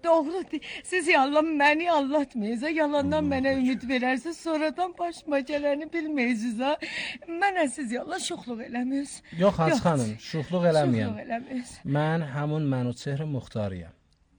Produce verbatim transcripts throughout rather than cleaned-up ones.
Doğru değil. Siz yalan beni anlatmayız. Yalandan Allah bana aşkına. ümit vererse sonradan başıma geleni bilmeyiz ha. Bana siz yalan şoxluq eləmiyoruz. Yox Hacı Yox, xanım, şuxluq eləməyəm. Şoxluq eləmiyoruz. Mən həmin Mənuçehri Muxtarıyam.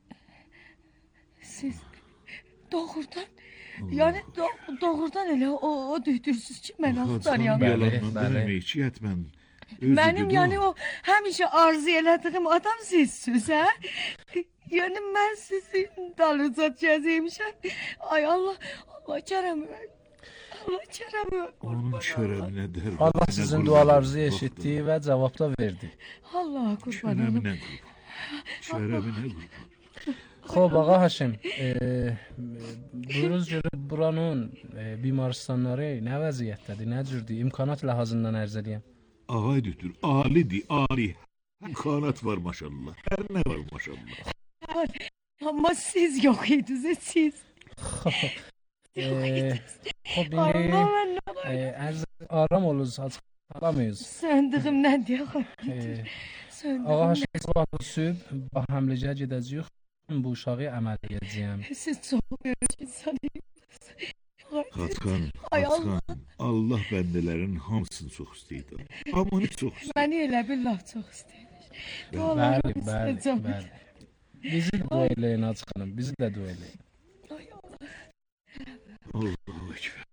Siz doğrudan yani do doğrudan elə o, o düydürsüz ki mən axtarıyam. Bəli, Yalandan bəli. demək ki, yətmən. Benim yani o həmişə arzu elədiyim adam sizsiniz ha? Yani ben sizin dalınıza gəzəymişəm. Ay Allah, Allah kərəm. Allah kərəm. Onun şərəminə dərd. Allah sizin dualarınızı eşitdi və cavab da verdi. Allah qurban olum. Şərəminə qurban. Şərəminə qurban. Xoş ağa Haşim, e, buyuruz görün buranın e, bimarstanları nə vəziyyətdədir, nə cürdür, imkanat ləhazından ərz edəyəm. Ağay dütür, alidir, ali. İmkanat var maşallah. Hər nə var maşallah. Ama siz yok idiniz, siz. E, Xoş Arama indi ben ne var? e, ərz aram oluruz, açıqlamıyız. Söndüğümden diyor. E, Ağa Söndüğümden. Haşim, sabah sübh ba həmləcə gedəcəyik. Bu uşağı əməl edəcəyəm. Siz çok büyük insansınız. Xatxan, Ay Xatxan, Allah bəndələrin hamısını çox istəyir. Hamını çox istəyir. Beni elə billah çok istəyir. Bəli, bəli, bəli. Bizi də dua eləyin Hacı xanım, bizi də dua eləyin. Ay Allah. Allahu Ekber.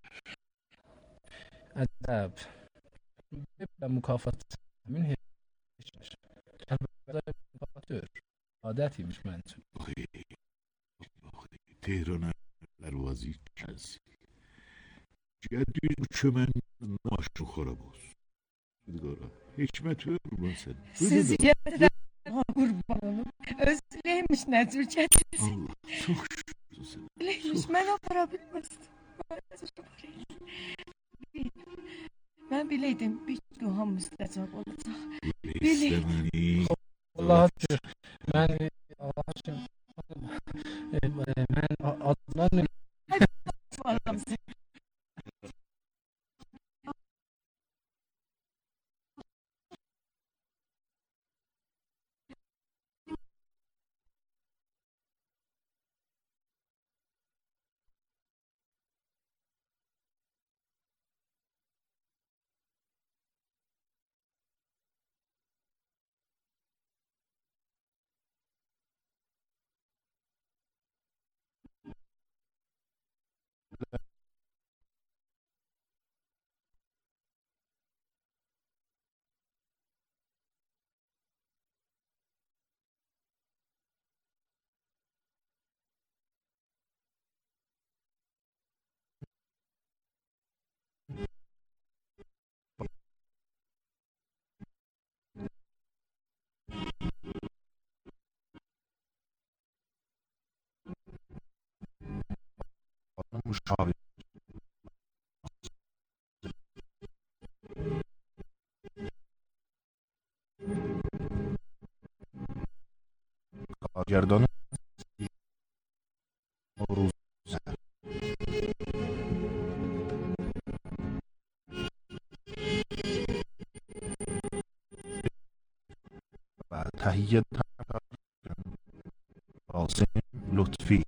Ədəb. Və mükafat min heç. Əlbəttə mükafat deyil. Adət imiş mənim üçün. Ay, Tehrana pərvazı kəz. Gəldiyim kömən maşın xorab olsun. Qora, hikmət ver qurban sən. Siz yerden kurban olun. Özleymiş Nezir Çetin. Allah, çox şükür sənə. Özleymiş ben o para bilmezdim. Ben bileydim bir duham müstecab olacak. İstəməni. Allah'a şükür. Mən Allah'a şükür. E, e, mən adından Vallahi مشابه کارگردان روز و تهیه قاسم لطفی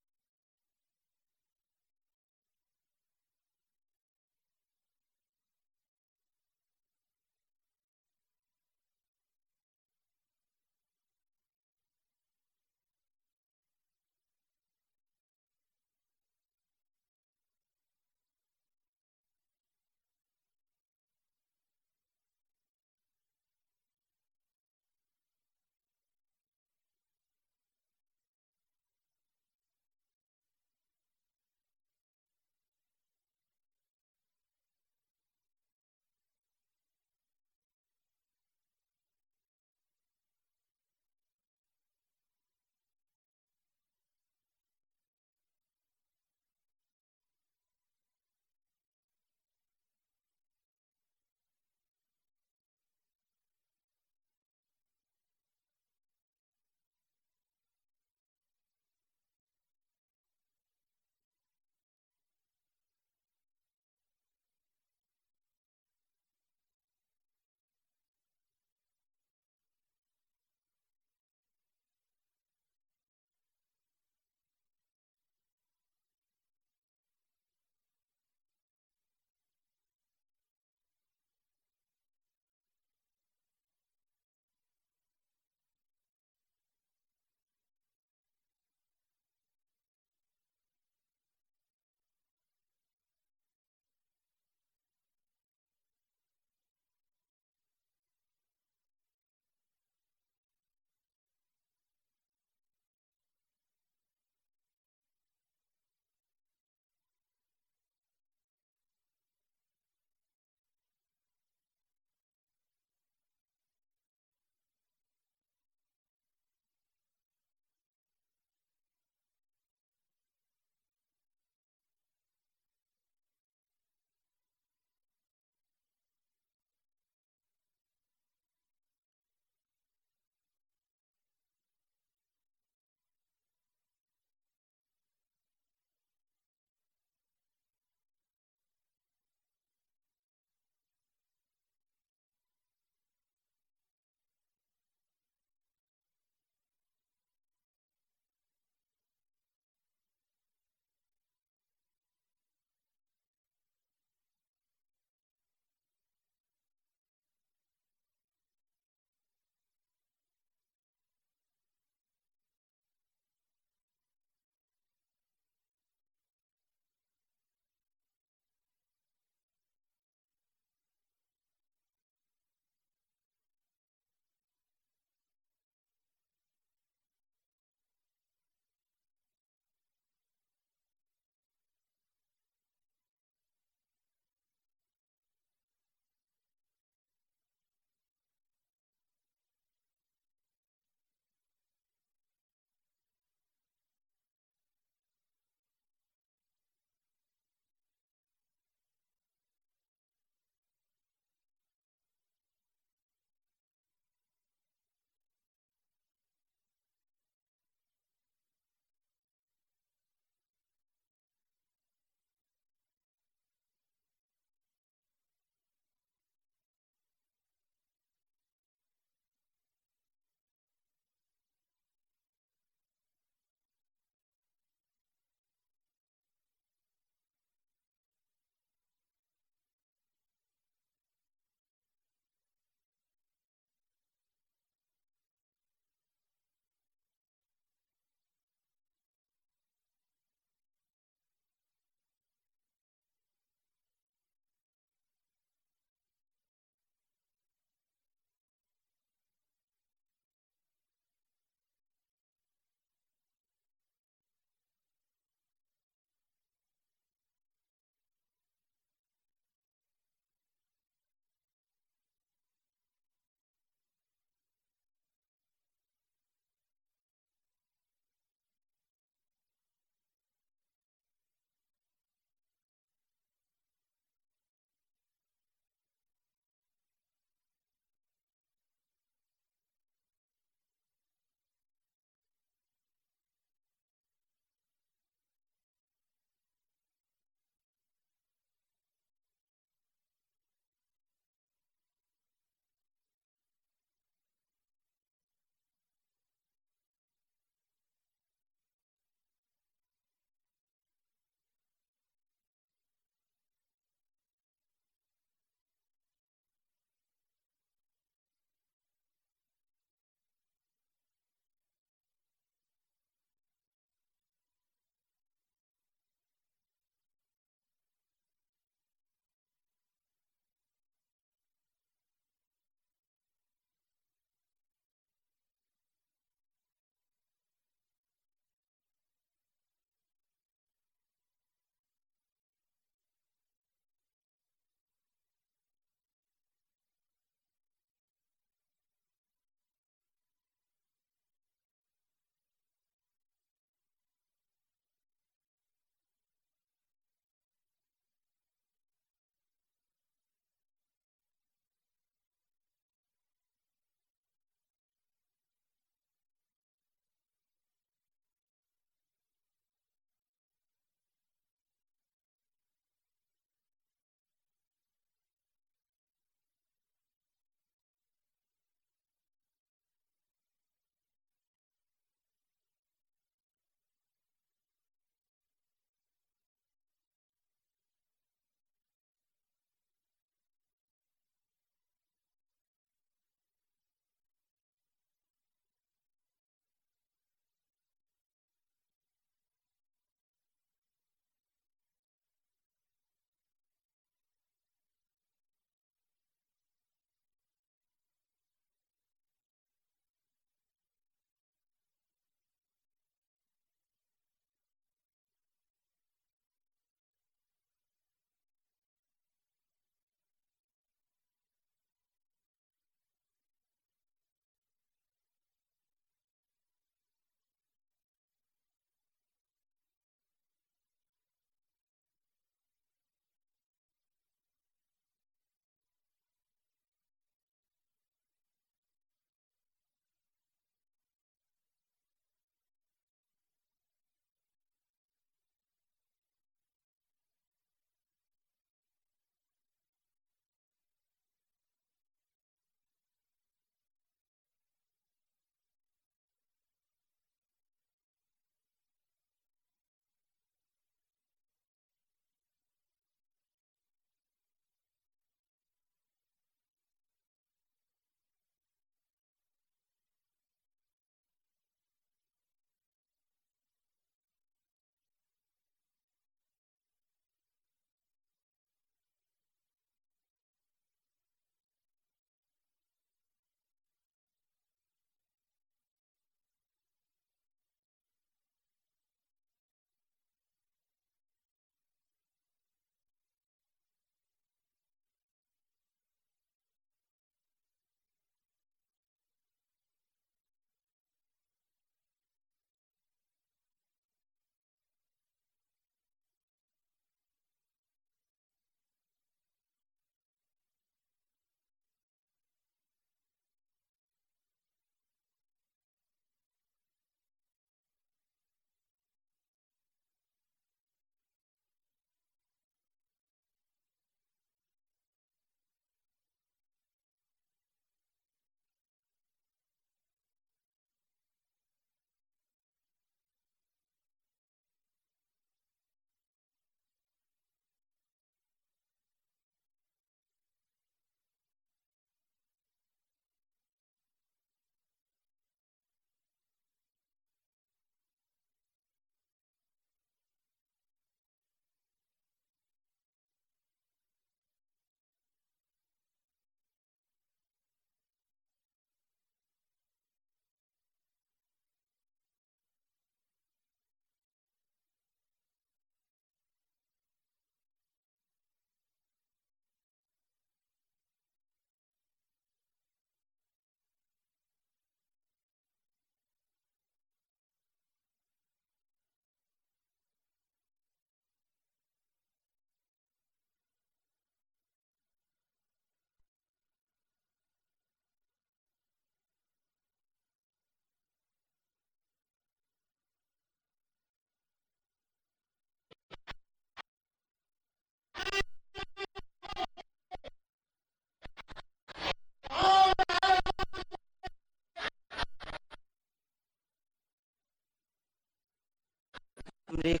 امریکا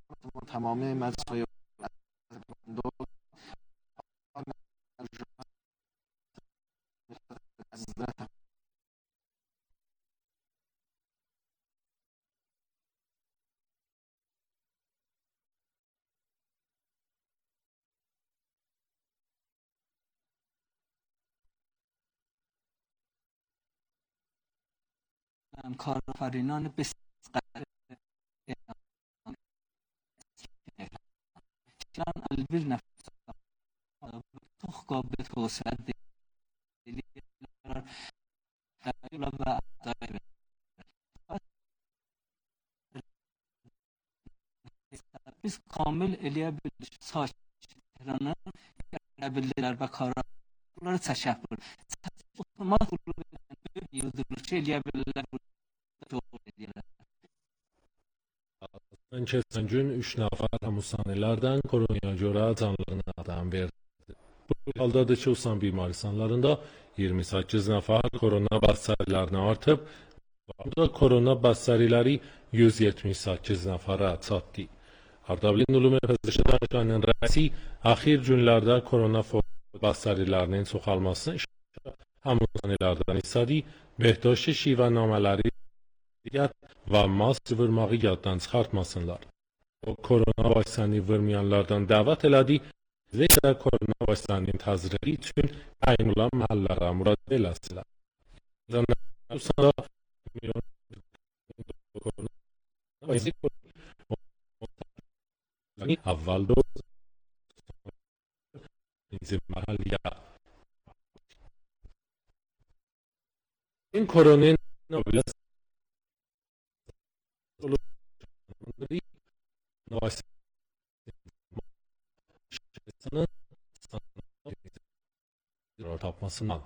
تمام مدرسه‌های کارآفرینان بسیار البir nefes به توسعه ve biz kamil eleyebilir saçlarını eleyebilirler ve kararları teşekkür otomat yıldırıcı eleyebilirler Keçən üç nəfər həmsanilərdən koronaya görə canlarını ədəm verdi. Bu halda da Çusan bimaristانlarında iyirmi səkkiz nəfər korona bəstərilərini artıb, bu da korona bəstəriləri yüz yetmiş səkkiz nəfərə çatdı. Ardabil Ulumu Pezişki Danışqanının rəisi axir günlərdə korona bəstərilərinin çoxalmasını həmsanilərdən istədi, Behdaşi şivə namələri və mask vurmağı yaddan çıxartmasınlar. O, korona vaksini vurmayanlardan dəvət elədi və isə korona vaksininin təzriqi üçün təyin olan məhəllərə müraciət eləsinlər. Əvvəl doz bizim məhəlliyə این کرونا نوبلس نواسی sana sana tapmasına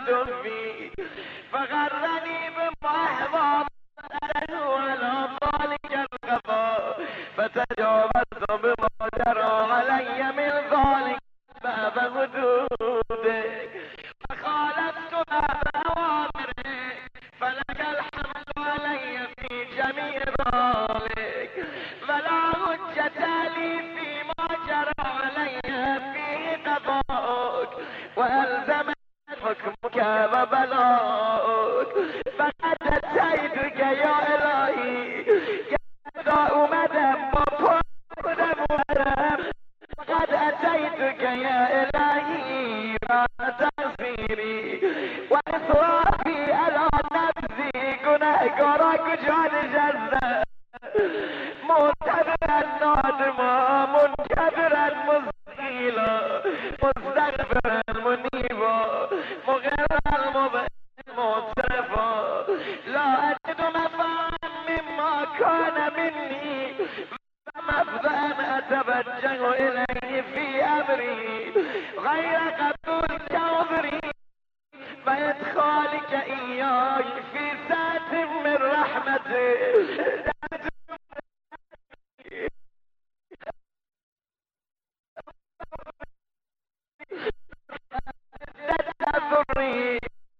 دفي فغرني بمحضر على ذلك الغفا فتجاوزت بما جرى علي من ذلك باب حدودك وخالفت باب اوامرك فلك الحمد علي في جميع ذلك ولا حجة لي فيما جرى علي فيه قضاءك والزم حكمك وبلاءك فقد اتيتك يا الهي كذا مدام وفقدم ودم فقد اتيتك يا الهي ما تغفيري وإصرافي على نفسي گناهکارا جان جزا معتبرا نادما منكبرا مستقيلا مستغفرا منيبا مغرا معترفا لا أجد مفعا مما كان مني ومفضأ أتوجه إليه في أمري غير قبول كعذري وإدخالك إياك في ساعة من رحمتك تضري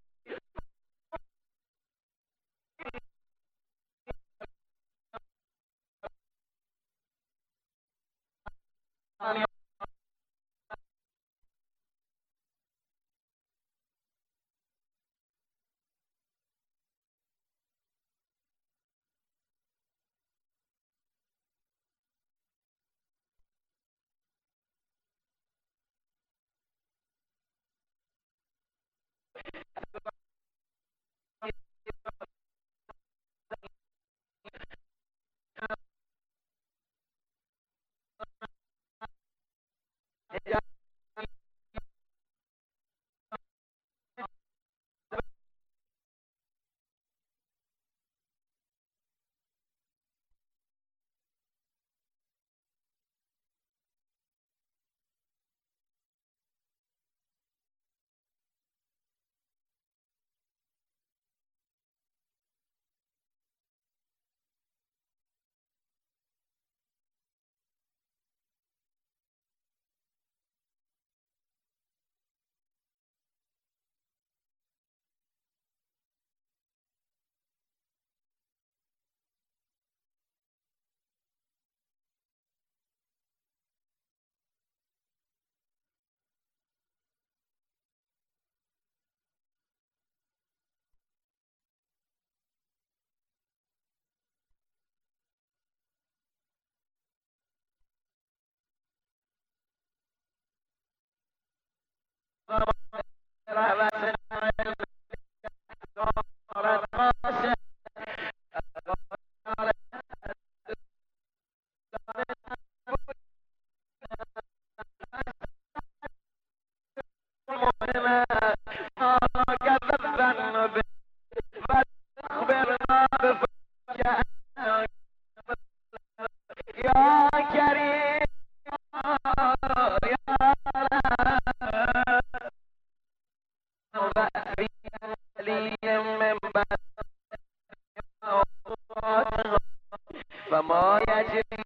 فما يجري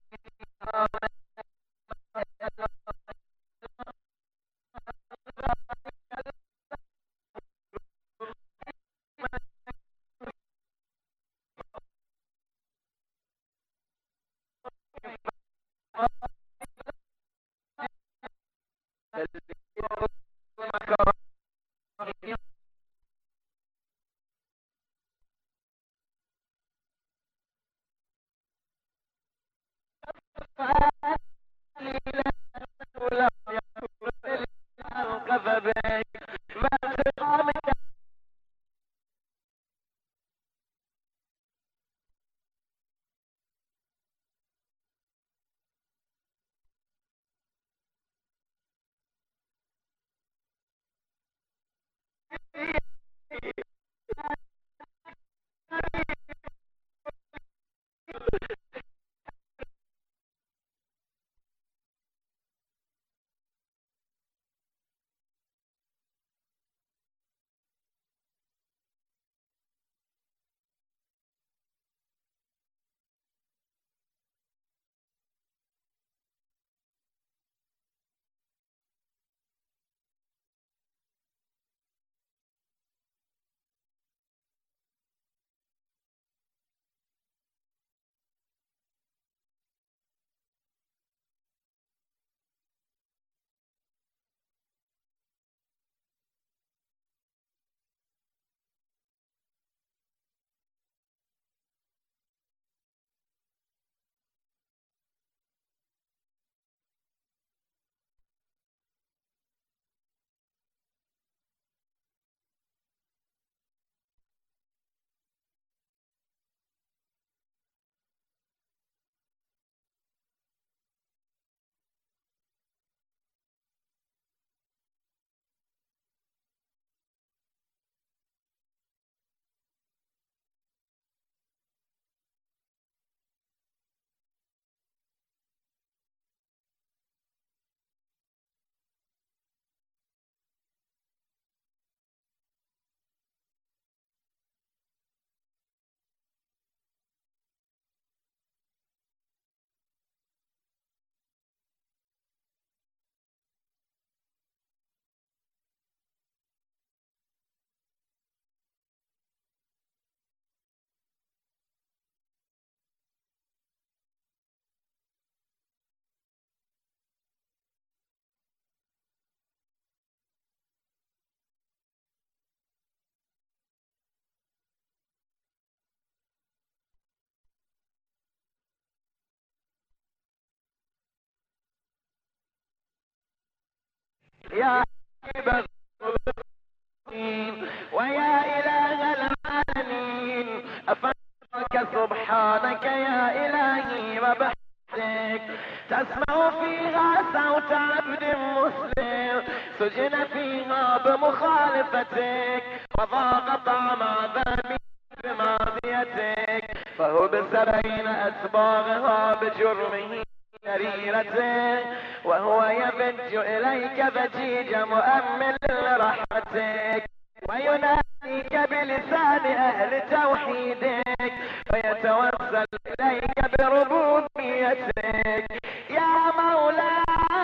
يا حبيب ويا إله العالمين أفضلك سبحانك يا إلهي وبحمدك تسمع فيها صوت عبد مسلم سجن فيها بمخالفتك وضاق طعم عذابي بماضيتك فهبس بين أسباغها بجرمه سريرته وهو يبج إليك بجيج مؤمل لرحمتك ويناديك بلسان أهل توحيدك ويتوسل إليك بربوبيتك يا مولاي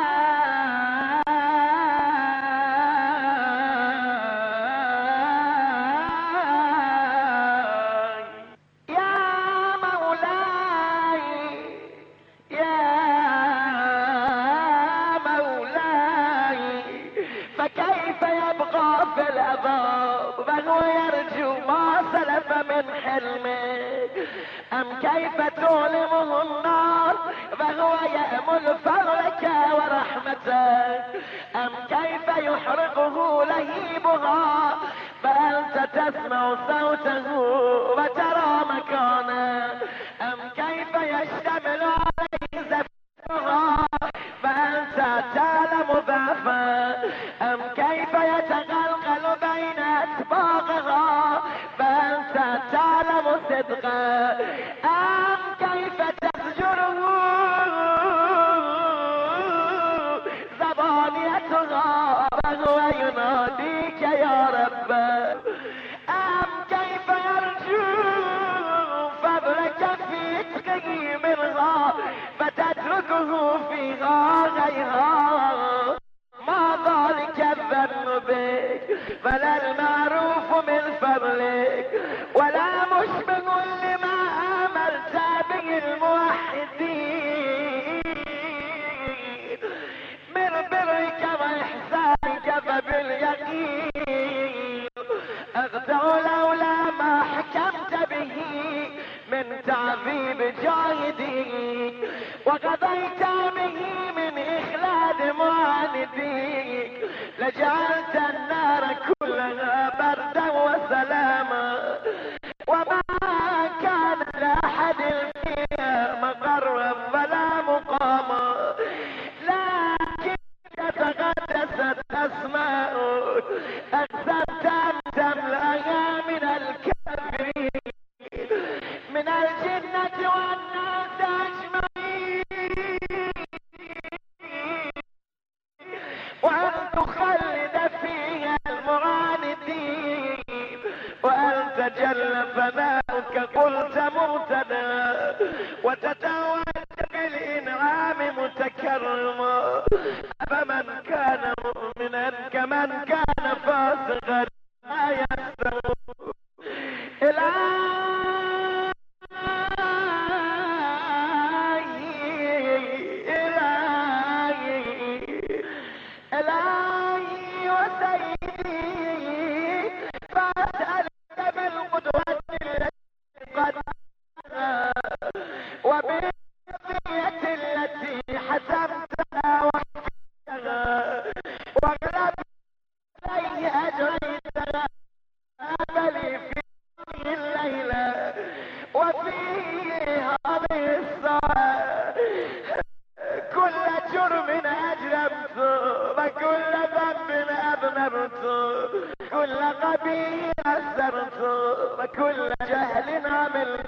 وهو يرجو ما سلف من حلمك أم كيف تؤلمه النار وهو يأمل فضلك ورحمتك أم كيف يحرقه لهيبها فأنت تسمع صوته وترى مكانه أم كيف يشتمل عليه زفرها فأنت تعلم ضعفه أم كيف يتغلغل بين أسباغها فأنت تعلم صدقه أم كيف تزجره زبانيتها وهو يناديك يا رب أم كيف يرجو فضلك في عتقه منها فتتركه فيها غيرها ما ذلك الذنب بك فلا المعروف من فضلك ولا مشبه لما امرت به الموحدين من برك واحسانك فباليقين اخدع لولا ما حكمت به من تعذيب جاهديك وقضيت به من إخلاد معانديك لجعلت النار كلها بردا وسلاما وما كان لأحد فيها مقرا ولا مقاما لكن تقدست أسماؤك أقسمت أن تملأها من الكافرين من الجنة والناس أجمعين وأن تخلد فيها المعاندين وأن تجل فناؤك قلت مهتدى وتتوج بالإنعام متكرما أفمن كان مؤمنا كمن كان فاسقا لا يستوون إلهي وسيدي فأسألك بالقدوة التي قد وبالقضية التي حسبتها وحكمتها واغلب علي أجريتها أبلي في هذه الليلة وفي هذه الساعة كل جرم أجرمته وكل ذنب أذنبته كل قبيح أسرته وكل جهل عملته